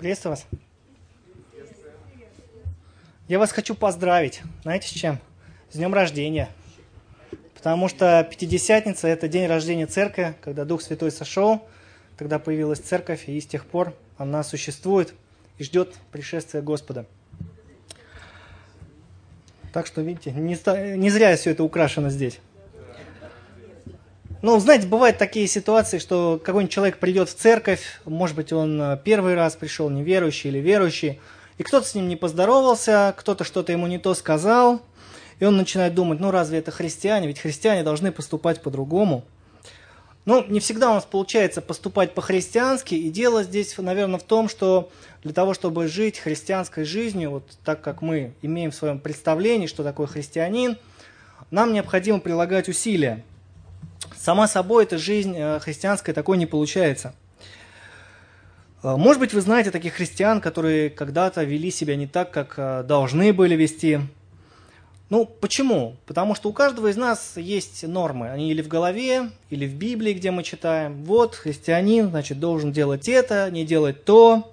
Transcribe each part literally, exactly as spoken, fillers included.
Приветствую вас. Я вас хочу поздравить. Знаете с чем? С днем рождения. Потому что Пятидесятница – это день рождения Церкви, когда Дух Святой сошел, тогда появилась Церковь, и с тех пор она существует и ждет пришествия Господа. Так что, видите, не, не зря все это украшено здесь. Ну, знаете, бывают такие ситуации, что какой-нибудь человек придет в церковь, может быть, он первый раз пришел, неверующий или верующий, и кто-то с ним не поздоровался, кто-то что-то ему не то сказал, и он начинает думать, ну, разве это христиане? Ведь христиане должны поступать по-другому. Ну, не всегда у нас получается поступать по-христиански, и дело здесь, наверное, в том, что для того, чтобы жить христианской жизнью, вот так как мы имеем в своем представлении, что такое христианин, нам необходимо прилагать усилия. Сама собой эта жизнь христианская такой не получается. Может быть, вы знаете таких христиан, которые когда-то вели себя не так, как должны были вести. Ну, почему? Потому что у каждого из нас есть нормы. Они или в голове, или в Библии, где мы читаем. Вот, христианин, значит, должен делать это, не делать то.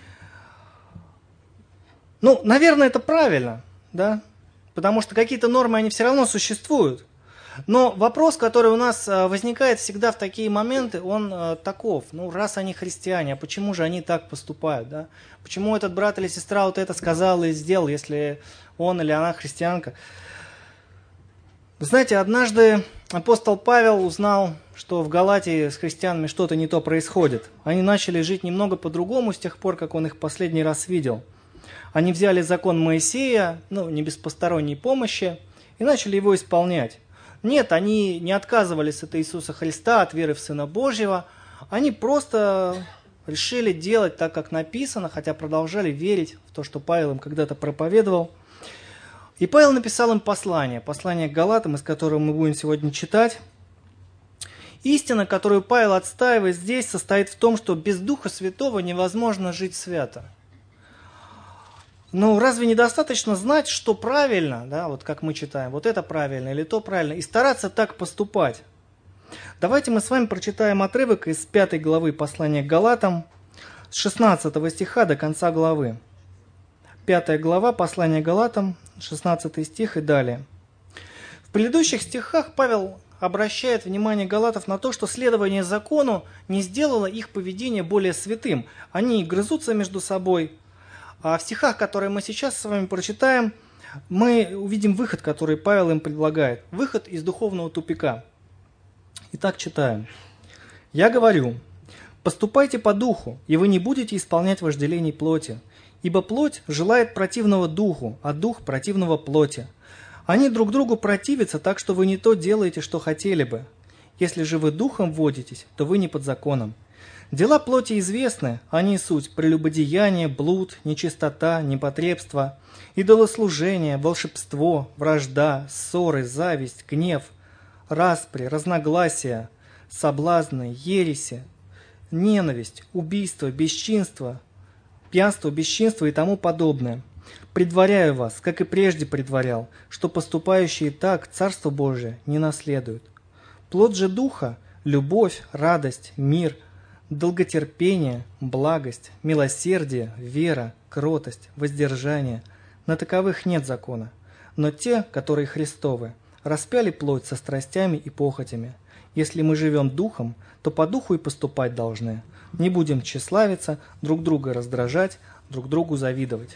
Ну, наверное, это правильно, да? Потому что какие-то нормы, они все равно существуют. Но вопрос, который у нас возникает всегда в такие моменты, он таков. Ну, раз они христиане, а почему же они так поступают? Да? Почему этот брат или сестра вот это сказал и сделал, если он или она христианка? Вы знаете, однажды апостол Павел узнал, что в Галатии с христианами что-то не то происходит. Они начали жить немного по-другому с тех пор, как он их последний раз видел. Они взяли закон Моисея, ну, не без посторонней помощи, и начали его исполнять. Нет, они не отказывались от Иисуса Христа, от веры в Сына Божьего. Они просто решили делать так, как написано, хотя продолжали верить в то, что Павел им когда-то проповедовал. И Павел написал им послание, послание к Галатам, из которого мы будем сегодня читать. Истина, которую Павел отстаивает здесь, состоит в том, что без Духа Святого невозможно жить свято. Ну, разве недостаточно знать, что правильно, да, вот как мы читаем, вот это правильно или то правильно, и стараться так поступать? Давайте мы с вами прочитаем отрывок из пятой главы послания к Галатам, с шестнадцатого стиха до конца главы. Пятая глава послания к Галатам, шестнадцатый стих и далее. В предыдущих стихах Павел обращает внимание галатов на то, что следование закону не сделало их поведение более святым. Они грызутся между собой. А в стихах, которые мы сейчас с вами прочитаем, мы увидим выход, который Павел им предлагает. Выход из духовного тупика. Итак, читаем. «Я говорю, поступайте по духу, и вы не будете исполнять вожделений плоти. Ибо плоть желает противного духу, а дух противного плоти. Они друг другу противятся, так что вы не то делаете, что хотели бы. Если же вы духом водитесь, то вы не под законом. Дела плоти известны, они суть прелюбодеяние, блуд, нечистота, непотребство, идолослужение, волшебство, вражда, ссоры, зависть, гнев, распри, разногласия, соблазны, ереси, ненависть, убийство, бесчинство, пьянство, бесчинство и тому подобное. Предваряю вас, как и прежде предварял, что поступающие так Царство Божие не наследуют. Плод же Духа – любовь, радость, мир – долготерпение, благость, милосердие, вера, кротость, воздержание. На таковых нет закона. Но те, которые Христовы, распяли плоть со страстями и похотями. Если мы живем духом, то по духу и поступать должны. Не будем тщеславиться, друг друга раздражать, друг другу завидовать».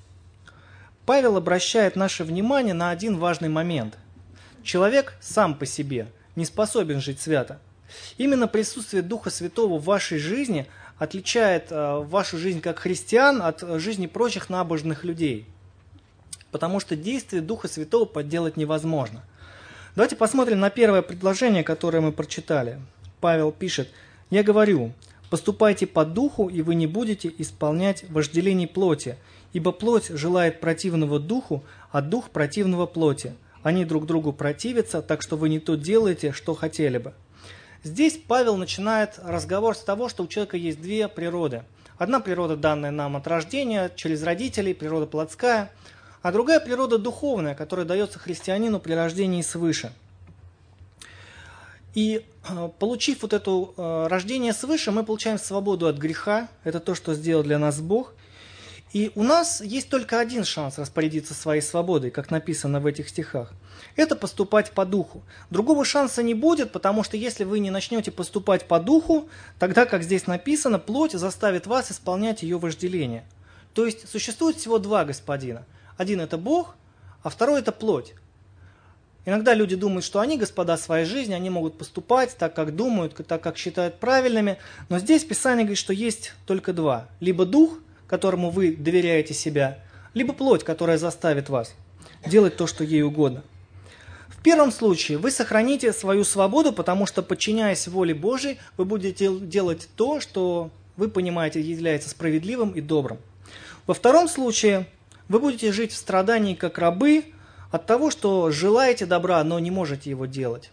Павел обращает наше внимание на один важный момент. Человек сам по себе не способен жить свято. Именно присутствие Духа Святого в вашей жизни отличает э, вашу жизнь как христиан от жизни прочих набожных людей. Потому что действие Духа Святого подделать невозможно. Давайте посмотрим на первое предложение, которое мы прочитали. Павел пишет: «Я говорю, поступайте по духу, и вы не будете исполнять вожделений плоти, ибо плоть желает противного духу, а дух противного плоти. Они друг другу противятся, так что вы не то делаете, что хотели бы». Здесь Павел начинает разговор с того, что у человека есть две природы. Одна природа, данная нам от рождения, через родителей, природа плотская, а другая природа духовная, которая дается христианину при рождении свыше. И получив вот это рождение свыше, мы получаем свободу от греха. Это то, что сделал для нас Бог. И у нас есть только один шанс распорядиться своей свободой, как написано в этих стихах. Это поступать по духу. Другого шанса не будет, потому что если вы не начнете поступать по духу, тогда, как здесь написано, плоть заставит вас исполнять ее вожделение. То есть существует всего два господина. Один – это Бог, а второй – это плоть. Иногда люди думают, что они господа своей жизни, они могут поступать так, как думают, так, как считают правильными. Но здесь Писание говорит, что есть только два. Либо дух, которому вы доверяете себя, либо плоть, которая заставит вас делать то, что ей угодно. В первом случае вы сохраните свою свободу, потому что, подчиняясь воле Божией, вы будете делать то, что вы понимаете является справедливым и добрым. Во втором случае вы будете жить в страдании как рабы от того, что желаете добра, но не можете его делать.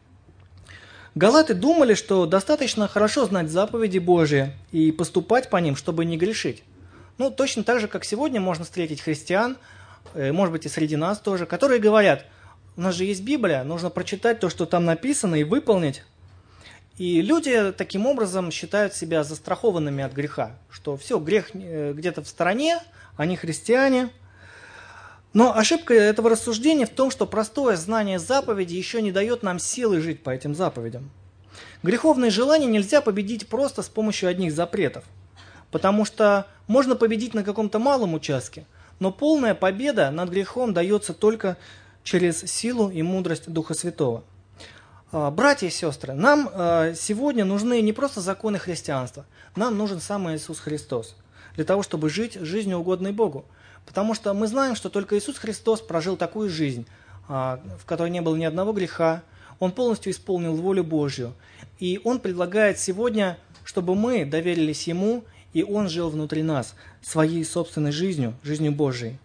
Галаты думали, что достаточно хорошо знать заповеди Божии и поступать по ним, чтобы не грешить. Ну, точно так же, как сегодня можно встретить христиан, может быть, и среди нас тоже, которые говорят, у нас же есть Библия, нужно прочитать то, что там написано, и выполнить. И люди таким образом считают себя застрахованными от греха, что все, грех где-то в стороне, они христиане. Но ошибка этого рассуждения в том, что простое знание заповедей еще не дает нам силы жить по этим заповедям. Греховные желания нельзя победить просто с помощью одних запретов. Потому что можно победить на каком-то малом участке, но полная победа над грехом дается только через силу и мудрость Духа Святого. Братья и сестры, нам сегодня нужны не просто законы христианства, нам нужен сам Иисус Христос, для того, чтобы жить жизнью угодной Богу. Потому что мы знаем, что только Иисус Христос прожил такую жизнь, в которой не было ни одного греха, Он полностью исполнил волю Божью. И Он предлагает сегодня, чтобы мы доверились Ему, и Он жил внутри нас своей собственной жизнью, жизнью Божией.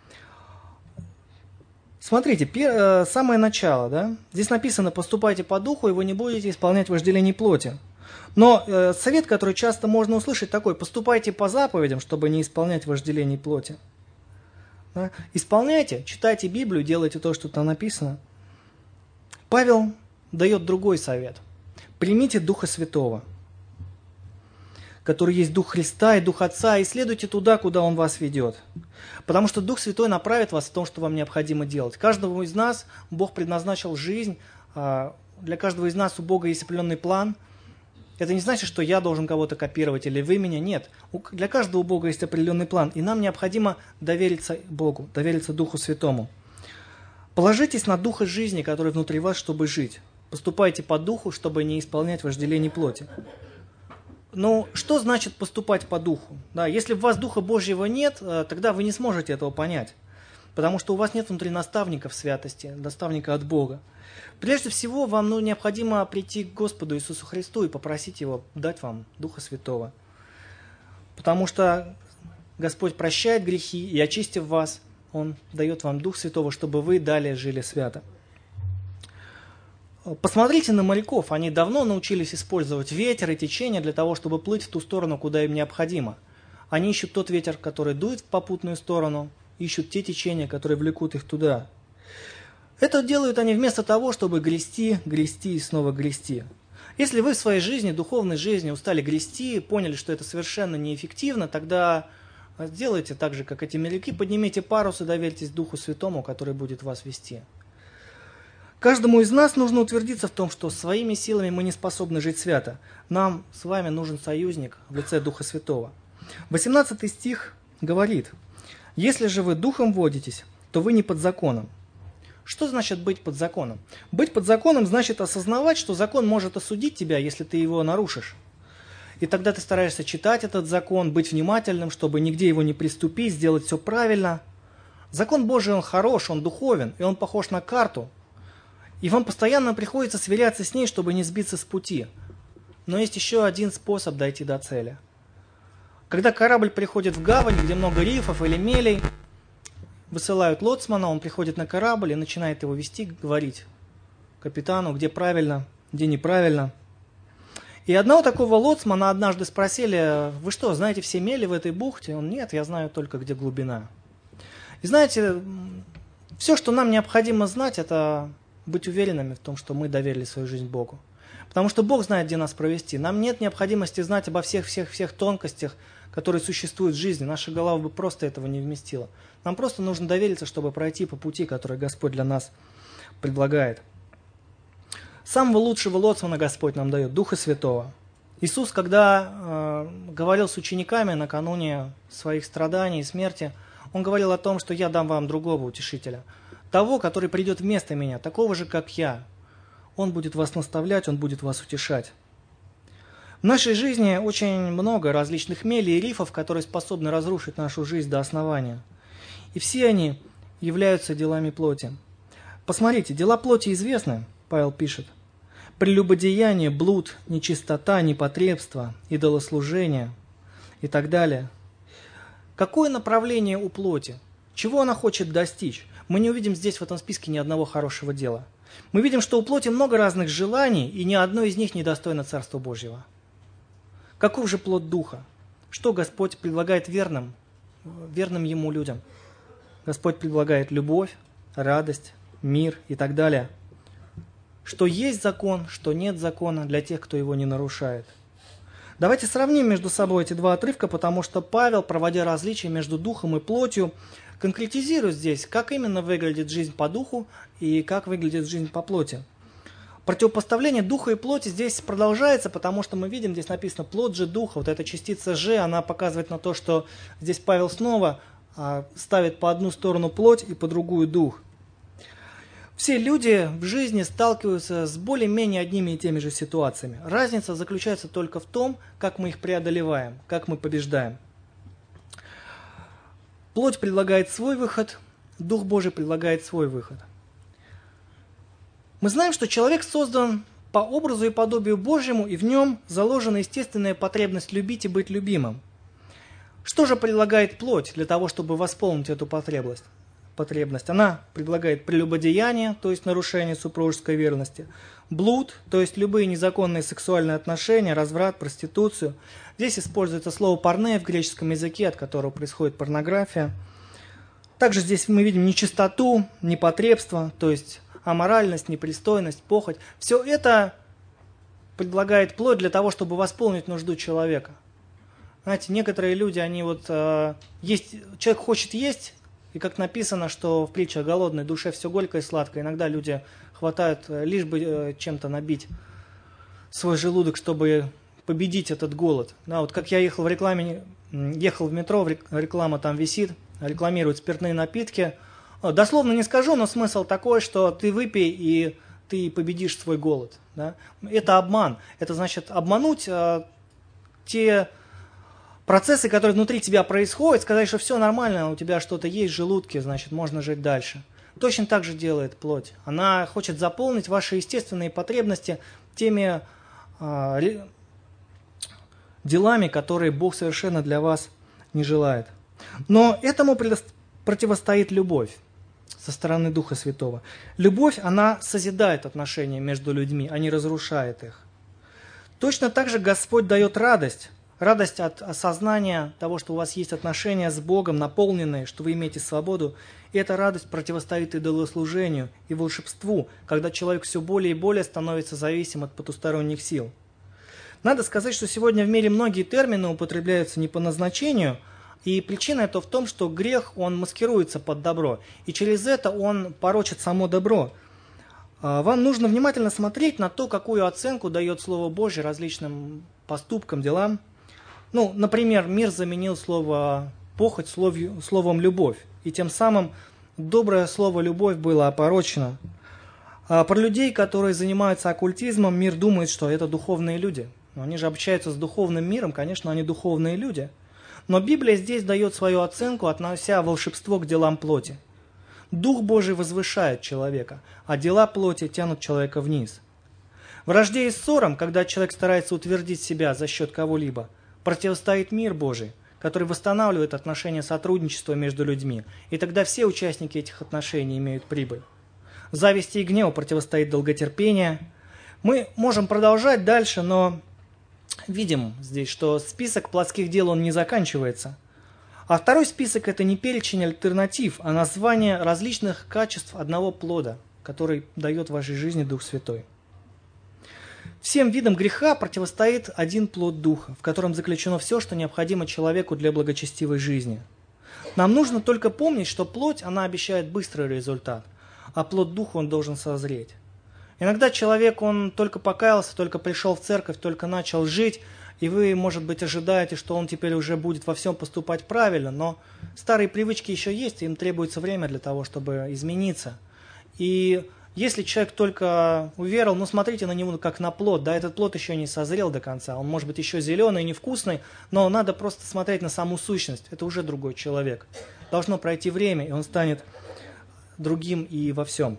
Смотрите, пер, самое начало, да? Здесь написано: поступайте по духу, и вы не будете исполнять вожделение плоти. Но э, совет, который часто можно услышать, такой: поступайте по заповедям, чтобы не исполнять вожделение плоти. Да? Исполняйте, читайте Библию, делайте то, что там написано. Павел дает другой совет: примите Духа Святого, который есть Дух Христа и Дух Отца, и следуйте туда, куда Он вас ведет. Потому что Дух Святой направит вас в том, что вам необходимо делать. Каждому из нас Бог предназначил жизнь, для каждого из нас у Бога есть определенный план. Это не значит, что я должен кого-то копировать или вы меня, нет. Для каждого у Бога есть определенный план, и нам необходимо довериться Богу, довериться Духу Святому. Положитесь на Духа жизни, который внутри вас, чтобы жить. Поступайте по Духу, чтобы не исполнять вожделение плоти. Ну, что значит поступать по духу? Да, если у вас Духа Божьего нет, тогда вы не сможете этого понять, потому что у вас нет внутри наставника в святости, наставника от Бога. Прежде всего, вам ну, необходимо прийти к Господу Иисусу Христу и попросить Его дать вам Духа Святого. Потому что Господь прощает грехи, и, очистив вас, Он дает вам Дух Святого, чтобы вы далее жили свято. Посмотрите на моряков, они давно научились использовать ветер и течение для того, чтобы плыть в ту сторону, куда им необходимо. Они ищут тот ветер, который дует в попутную сторону, ищут те течения, которые влекут их туда. Это делают они вместо того, чтобы грести, грести и снова грести. Если вы в своей жизни, духовной жизни устали грести, поняли, что это совершенно неэффективно, тогда сделайте так же, как эти моряки, поднимите парус и доверьтесь Духу Святому, который будет вас вести. Каждому из нас нужно утвердиться в том, что своими силами мы не способны жить свято. Нам с вами нужен союзник в лице Духа Святого. восемнадцатый стих говорит: «Если же вы духом водитесь, то вы не под законом». Что значит быть под законом? Быть под законом значит осознавать, что закон может осудить тебя, если ты его нарушишь. И тогда ты стараешься читать этот закон, быть внимательным, чтобы нигде его не приступить, сделать все правильно. Закон Божий, он хорош, он духовен, и он похож на карту. И вам постоянно приходится сверяться с ней, чтобы не сбиться с пути. Но есть еще один способ дойти до цели. Когда корабль приходит в гавань, где много рифов или мелей, высылают лоцмана, он приходит на корабль и начинает его вести, говорить капитану, где правильно, где неправильно. И одного такого лоцмана однажды спросили: вы что, знаете все мели в этой бухте? Он: нет, я знаю только, где глубина. И знаете, все, что нам необходимо знать, это быть уверенными в том, что мы доверили свою жизнь Богу. Потому что Бог знает, где нас провести. Нам нет необходимости знать обо всех-всех-всех тонкостях, которые существуют в жизни. Наша голова бы просто этого не вместила. Нам просто нужно довериться, чтобы пройти по пути, который Господь для нас предлагает. Самого лучшего лоцмана Господь нам дает, Духа Святого. Иисус, когда э, говорил с учениками накануне своих страданий и смерти, Он говорил о том, что я дам вам другого утешителя, того, который придет вместо меня, такого же, как я. Он будет вас наставлять, Он будет вас утешать. В нашей жизни очень много различных мелей и рифов, которые способны разрушить нашу жизнь до основания. И все они являются делами плоти. Посмотрите, дела плоти известны, Павел пишет. Прелюбодеяние, блуд, нечистота, непотребство, идолослужение и так далее. Какое направление у плоти? Чего она хочет достичь? Мы не увидим здесь в этом списке ни одного хорошего дела. Мы видим, что у плоти много разных желаний, и ни одно из них не достойно Царства Божьего. Каков же плод Духа? Что Господь предлагает верным, верным Ему людям? Господь предлагает любовь, радость, мир и так далее. Что есть закон, что нет закона для тех, кто его не нарушает. Давайте сравним между собой эти два отрывка, потому что Павел, проводя различия между духом и плотью, конкретизирует здесь, как именно выглядит жизнь по духу и как выглядит жизнь по плоти. Противопоставление духа и плоти здесь продолжается, потому что мы видим, здесь написано «плоть же духа». Вот эта частица «же», она показывает на то, что здесь Павел снова а, ставит по одну сторону плоть и по другую дух. Все люди в жизни сталкиваются с более-менее одними и теми же ситуациями. Разница заключается только в том, как мы их преодолеваем, как мы побеждаем. Плоть предлагает свой выход, Дух Божий предлагает свой выход. Мы знаем, что человек создан по образу и подобию Божьему, и в нем заложена естественная потребность любить и быть любимым. Что же предлагает плоть для того, чтобы восполнить эту потребность? потребность. Она предлагает прелюбодеяние, то есть нарушение супружеской верности, блуд, то есть любые незаконные сексуальные отношения, разврат, проституцию. Здесь используется слово «порне» в греческом языке, от которого происходит порнография. Также здесь мы видим нечистоту, непотребство, то есть аморальность, непристойность, похоть. Все это предлагает плоть для того, чтобы восполнить нужду человека. Знаете, некоторые люди, они вот э, есть, человек хочет есть, и как написано, что в притче о голодной душе все горькое и сладкое, иногда люди хватают лишь бы чем-то набить свой желудок, чтобы победить этот голод. Да, вот как я ехал в рекламе, ехал в метро, реклама там висит, рекламируют спиртные напитки. Дословно не скажу, но смысл такой, что ты выпей и ты победишь свой голод. Да? Это обман. Это значит обмануть а, те... процессы, которые внутри тебя происходят, сказать, что все нормально, у тебя что-то есть в желудке, значит, можно жить дальше. Точно так же делает плоть. Она хочет заполнить ваши естественные потребности теми э, делами, которые Бог совершенно для вас не желает. Но этому противостоит любовь со стороны Духа Святого. Любовь, она созидает отношения между людьми, а не разрушает их. Точно так же Господь дает радость. Радость от осознания того, что у вас есть отношения с Богом, наполненные, что вы имеете свободу. И эта радость противостоит идолослужению и волшебству, когда человек все более и более становится зависим от потусторонних сил. Надо сказать, что сегодня в мире многие термины употребляются не по назначению, и причина это в том, что грех, он маскируется под добро, и через это он порочит само добро. Вам нужно внимательно смотреть на то, какую оценку дает Слово Божье различным поступкам, делам. Ну, например, мир заменил слово «похоть» словом «любовь», и тем самым доброе слово «любовь» было опорочено. А про людей, которые занимаются оккультизмом, мир думает, что это духовные люди. Но они же общаются с духовным миром, конечно, они духовные люди. Но Библия здесь дает свою оценку, относя волшебство к делам плоти. Дух Божий возвышает человека, а дела плоти тянут человека вниз. Вражде и ссорам, когда человек старается утвердить себя за счет кого-либо, противостоит мир Божий, который восстанавливает отношения сотрудничества между людьми, и тогда все участники этих отношений имеют прибыль. Зависти и гневу противостоит долготерпение. Мы можем продолжать дальше, но видим здесь, что список плотских дел он не заканчивается. А второй список – это не перечень альтернатив, а название различных качеств одного плода который дает вашей жизни Дух Святой. Всем видам греха противостоит один плод Духа, в котором заключено все, что необходимо человеку для благочестивой жизни. Нам нужно только помнить, что плоть, она обещает быстрый результат, а плод Духа, он должен созреть. Иногда человек, он только покаялся, только пришел в церковь, только начал жить, и вы, может быть, ожидаете, что он теперь уже будет во всем поступать правильно, но старые привычки еще есть, и им требуется время для того, чтобы измениться. И если человек только уверовал, ну смотрите на него как на плод, да, этот плод еще не созрел до конца, он может быть еще зеленый, невкусный, но надо просто смотреть на саму сущность, это уже другой человек. Должно пройти время, и он станет другим и во всем.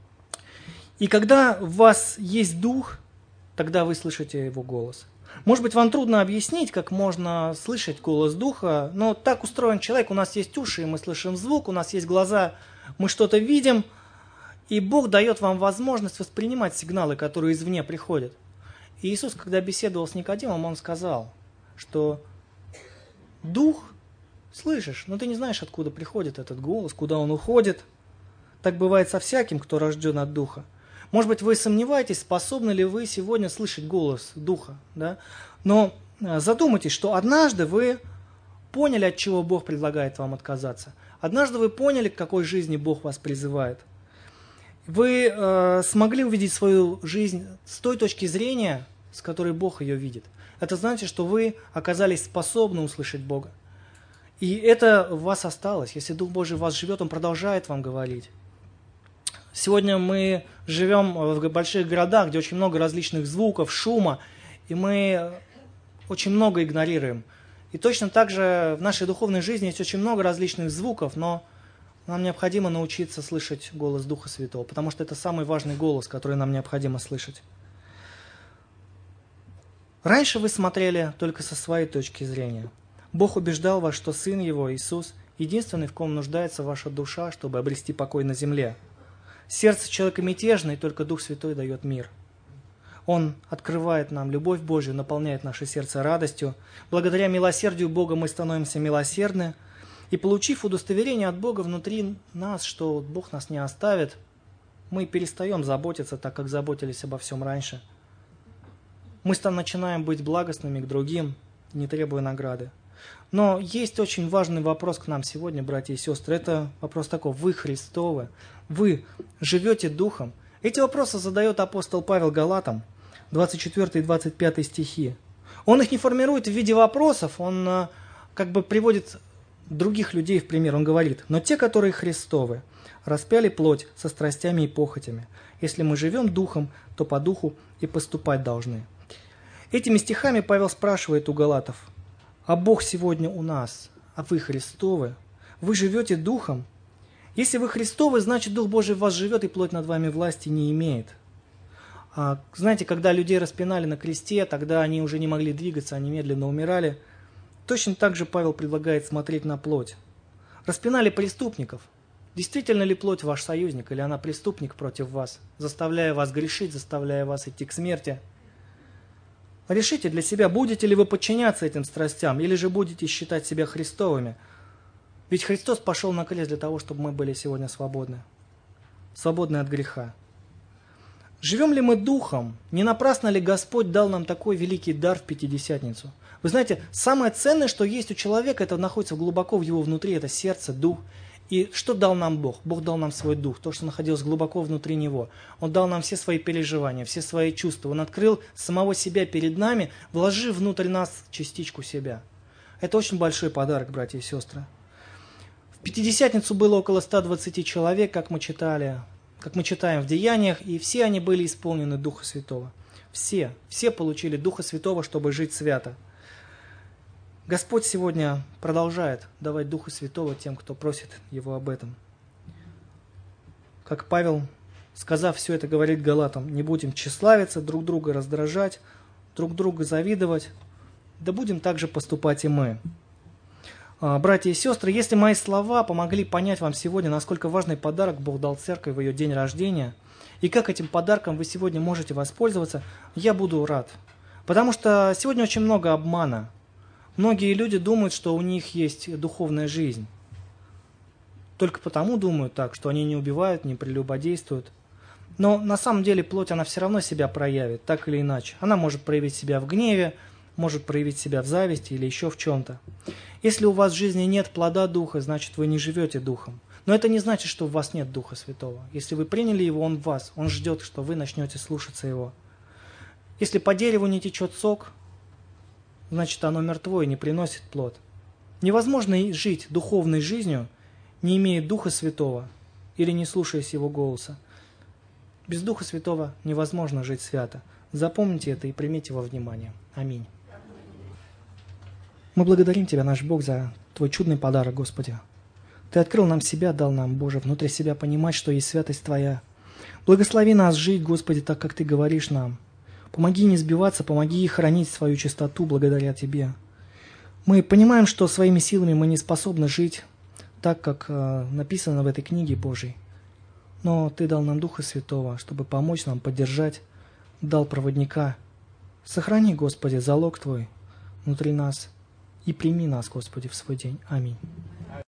И когда у вас есть Дух, тогда вы слышите Его голос. Может быть, вам трудно объяснить, как можно слышать голос Духа, но так устроен человек, у нас есть уши, и мы слышим звук, у нас есть глаза, мы что-то видим, и Бог дает вам возможность воспринимать сигналы, которые извне приходят. И Иисус, когда беседовал с Никодимом, Он сказал, что Дух слышишь, но ты не знаешь, откуда приходит этот голос, куда он уходит. Так бывает со всяким, кто рожден от Духа. Может быть, вы сомневаетесь, способны ли вы сегодня слышать голос Духа, да? Но задумайтесь, что однажды вы поняли, от чего Бог предлагает вам отказаться. Однажды вы поняли, к какой жизни Бог вас призывает. Вы э, смогли увидеть свою жизнь с той точки зрения, с которой Бог ее видит. Это значит, что вы оказались способны услышать Бога. И это в вас осталось. Если Дух Божий в вас живет, Он продолжает вам говорить. Сегодня мы живем в больших городах, где очень много различных звуков, шума, и мы очень много игнорируем. И точно так же в нашей духовной жизни есть очень много различных звуков, но нам необходимо научиться слышать голос Духа Святого, потому что это самый важный голос, который нам необходимо слышать. Раньше вы смотрели только со своей точки зрения. Бог убеждал вас, что Сын Его, Иисус, единственный, в ком нуждается ваша душа, чтобы обрести покой на земле. Сердце человека мятежное, и только Дух Святой дает мир. Он открывает нам любовь Божью, наполняет наше сердце радостью. Благодаря милосердию Бога мы становимся милосердны. И получив удостоверение от Бога внутри нас, что Бог нас не оставит, мы перестаем заботиться так, как заботились обо всем раньше. Мы начинаем быть благостными к другим, не требуя награды. Но есть очень важный вопрос к нам сегодня, братья и сестры. Это вопрос такой: вы Христовы, вы живете Духом? Эти вопросы задает апостол Павел Галатам, двадцать четвёртый и двадцать пятый стихи. Он их не формирует в виде вопросов, он как бы приводит других людей в пример. Он говорит: но те, которые Христовы, распяли плоть со страстями и похотями. Если мы живем Духом, то по Духу и поступать должны. Этими стихами Павел спрашивает у галатов: а Бог сегодня у нас, а вы Христовы? Вы живете Духом? Если вы Христовы, значит Дух Божий в вас живет, и плоть над вами власти не имеет. А, знаете, когда людей распинали на кресте, тогда они уже не могли двигаться, они медленно умирали. Точно так же Павел предлагает смотреть на плоть. Распинали преступников. Действительно ли плоть ваш союзник, или она преступник против вас, заставляя вас грешить, заставляя вас идти к смерти? Решите для себя, будете ли вы подчиняться этим страстям, или же будете считать себя Христовыми. Ведь Христос пошел на крест для того, чтобы мы были сегодня свободны. Свободны от греха. Живем ли мы Духом? Не напрасно ли Господь дал нам такой великий дар в Пятидесятницу? Вы знаете, самое ценное, что есть у человека, это находится глубоко в его внутри, это сердце, Дух. И что дал нам Бог? Бог дал нам свой Дух, то, что находилось глубоко внутри Него. Он дал нам все свои переживания, все свои чувства. Он открыл самого себя перед нами, вложив внутрь нас частичку себя. Это очень большой подарок, братья и сестры. В Пятидесятницу было около ста двадцати человек, как мы читали, как мы читаем в Деяниях, и все они были исполнены Духа Святого. Все, все получили Духа Святого, чтобы жить свято. Господь сегодня продолжает давать Духа Святого тем, кто просит Его об этом. Как Павел, сказав все это, говорит галатам: не будем тщеславиться, друг друга раздражать, друг друга завидовать, да будем так же поступать и мы. Братья и сестры, если мои слова помогли понять вам сегодня, насколько важный подарок Бог дал церкви в ее день рождения, и как этим подарком вы сегодня можете воспользоваться, я буду рад. Потому что сегодня очень много обмана. Многие люди думают, что у них есть духовная жизнь. Только потому думают так, что они не убивают, не прелюбодействуют. Но на самом деле плоть, она все равно себя проявит, так или иначе. Она может проявить себя в гневе, может проявить себя в зависти или еще в чем-то. Если у вас в жизни нет плода Духа, значит, вы не живете Духом. Но это не значит, что у вас нет Духа Святого. Если вы приняли Его, Он в вас. Он ждет, что вы начнете слушаться Его. Если по дереву не течет сок, значит, оно мертво и не приносит плод. Невозможно жить духовной жизнью, не имея Духа Святого или не слушаясь Его голоса. Без Духа Святого невозможно жить свято. Запомните это и примите во внимание. Аминь. Мы благодарим Тебя, наш Бог, за Твой чудный подарок, Господи. Ты открыл нам себя, дал нам, Боже, внутри себя понимать, что есть святость Твоя. Благослови нас жить, Господи, так, как Ты говоришь нам. Помоги не сбиваться, помоги хранить свою чистоту благодаря Тебе. Мы понимаем, что своими силами мы не способны жить так, как э, написано в этой книге Божьей. Но Ты дал нам Духа Святого, чтобы помочь нам, поддержать, дал проводника. Сохрани, Господи, залог Твой внутри нас и прими нас, Господи, в свой день. Аминь.